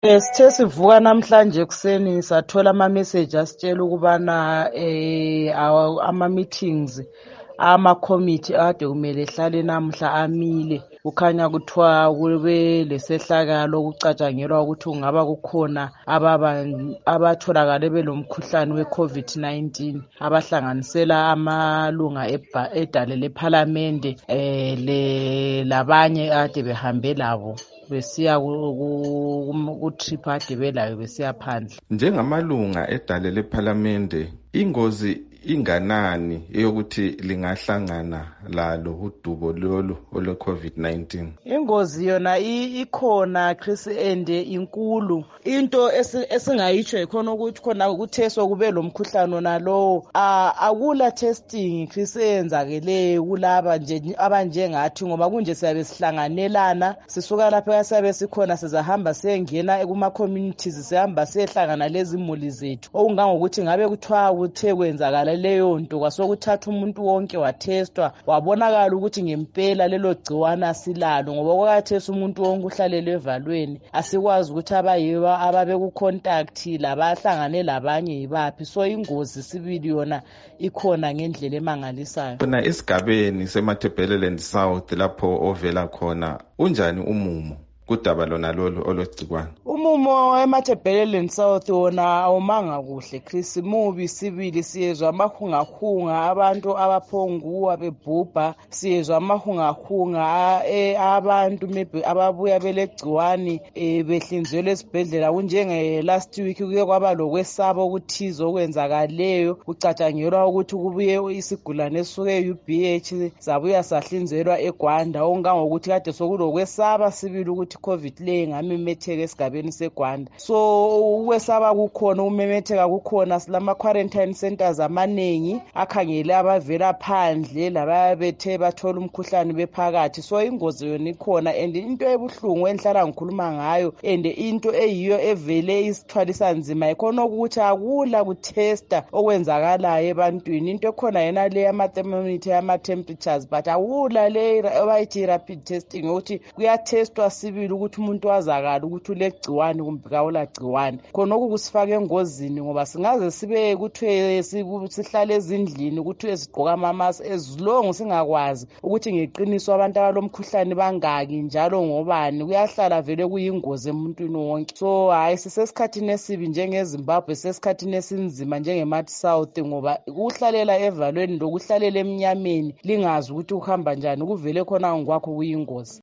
Sithe sivuka namhlanje ekuseni sathola ama-message asitshela ukubana ama-meetings ama-committee ade kumele ehlale namuhla amile. Kukhanya kuthiwa kube lesehlakalo okucatshangelwa ukuthi kungaba kukhona abatholakale belomkhuhlane we-COVID-19 abahlanganisela amalunga edale lephalamende labanye ade behambe labo besiya ku-trip ade belayo besiya phandle. Njengamalunga edale lephalamende, ingozi inganani eyokuthi lingahlangana lalo udubo lolu olwe-COVID-19? Ingozi yona ikhona Chris, ende inkulu. Into esingayitsho ikhona ukuthi khona kutheswa kube lo mkhuhlane wona lowo akula testing Chris eyenzakeleyo kulaba nje abanjengathi, ngoba kunje siyabe sihlanganelana sisuka lapha siyabe sikhona sizahamba sengena kuma-communities sihamba sehlangana lezi imuli zethu, okungangokuthi ngabe kuthiwa kuthe kwenzakala leyo nto kwasokuthatha umuntu wonke watestwa wabonakala ukuthi ngempela lelo gciwane asilalo, ngoba kwakathesa umuntu wonke uhlalele evalweni asikwazi ukuthi abayibo ababeku-contact labahlangane labanye yibaphi. So ingozi sibili yona ikhona ngendlela emangalisayo. Khona esigabeni seMatabeleland South lapho ovela khona, unjani umumo kudaba lona lolu ologcikwane? Umumo eMatabeleland South wona awumanga kuhle Chris, mubi sibili. Siyezwa amahungahunga abantu abaphonguwa bebhubha, siyezwa amahungahunga abantu maybe ababuya belegciwane behlinzelwe esibhedlela. Kunjenge last week kuye kwaba lokwesaba okuthize okwenzakaleyo, kucatshangelwa ukuthi kubuye isigulane esuke e-UBH sabuya sahlinzelwa eGwanda, okungangokuthi kade sokulokwesaba sibili ukuthi COVID le ngamemetheka esigabeni seGwanda. So ukwesaba kukhona, umemetheka kukhona. Silama-quarantine centers amanengi akhangele abavela phandle labayabethe bathola umkhuhlane bephakathi. So ingozi yona ikhona, and into ebuhlungu engihlala ngikhuluma ngayo and into eyiyo evele isithwalisa nzima ikhona ukuthi akula kutesta okwenzakalayo ebantwini. Into ekhona yena le ama-thermometer ama-temperatures, but akula le abayithi rapid testing ukuthi kuyatestwa sibili ukuthi umuntu wazakala ukuthi ulegciwane kumbe kawula gciwane. Khonokho kusifaka engozini, ngoba singaze sibe kuthiwe sihlale ezindlini kuthiwe sigqoka ama-mask ezilongo singakwazi ukuthi ngeqiniso abantu abalomkhuhlane bangaki njalo ngobani. Kuyahlala vele kuyingozi emuntwini wonke. So hayi, sisesikhathini esibi njengeZimbabwe, sisesikhathini esinzima njengemathi South, ngoba ukuhlalela evalweni lokuhlalela emnyameni lingazi ukuthi uhamba njani kuvele khona ngokwakho kuyingozi.